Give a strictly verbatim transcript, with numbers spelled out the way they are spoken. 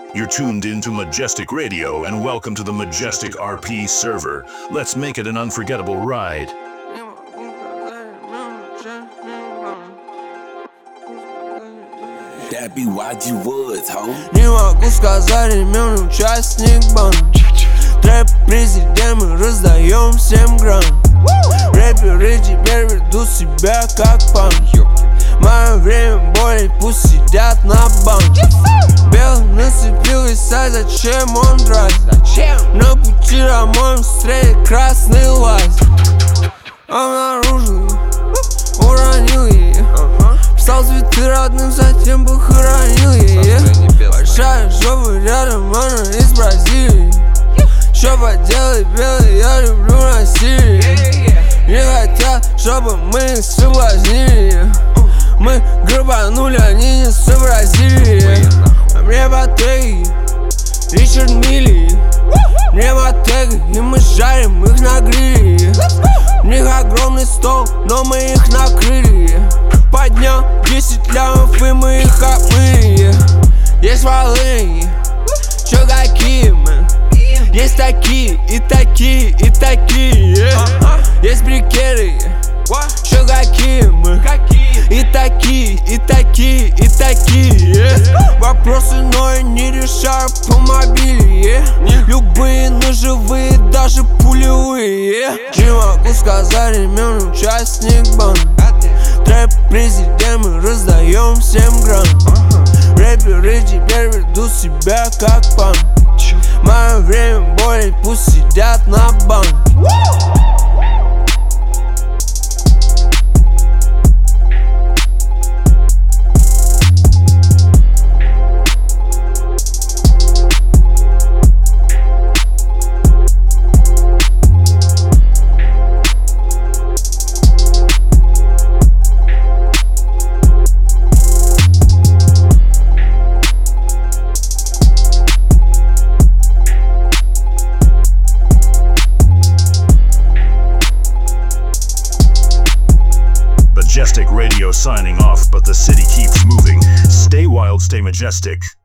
You're tuned into Majestic Radio, and welcome to the Majestic R P server. Let's make it an unforgettable ride. That be Y G Woods, ho. Не могу сказать, имен участник банд. Трэп президент, мы раздаем всем грант. Рэперы теперь ведут себя как панк. Мое время более, пусть сидят на банке. Белый нацепил и сай, зачем он драйв? На пути роман встретит красный лайт. Обнаружил, уронил ее. Писал цветы родным, затем похоронил ее. Большая жопа рядом, она из Бразилии. Что поделать, белый, я люблю Россию. Не хотят, чтобы мы их соблазнили. Мы грабанули, они не сообразили. Мне батареи, Ричард Милли. Мне мотеги, и мы жарим их на гриле. У них огромный стол, но мы их накрыли. Поднял десять лямов, и мы их обмыли. Есть волыни, чё какие мы? Есть такие, и такие, и такие. Есть брикеты, чё какие мы? И такие, и такие, и такие. Вопросы, но я не решаю по мобиле. Любые ножевые, даже пулевые. Не могу сказать, имен участник банд. Трэп президент, мы раздаем всем грант. Рэперы теперь ведут себя как панк. Мое время более, пусть сидят на банке. Majestic Radio signing off, but the city keeps moving. Stay wild, stay majestic.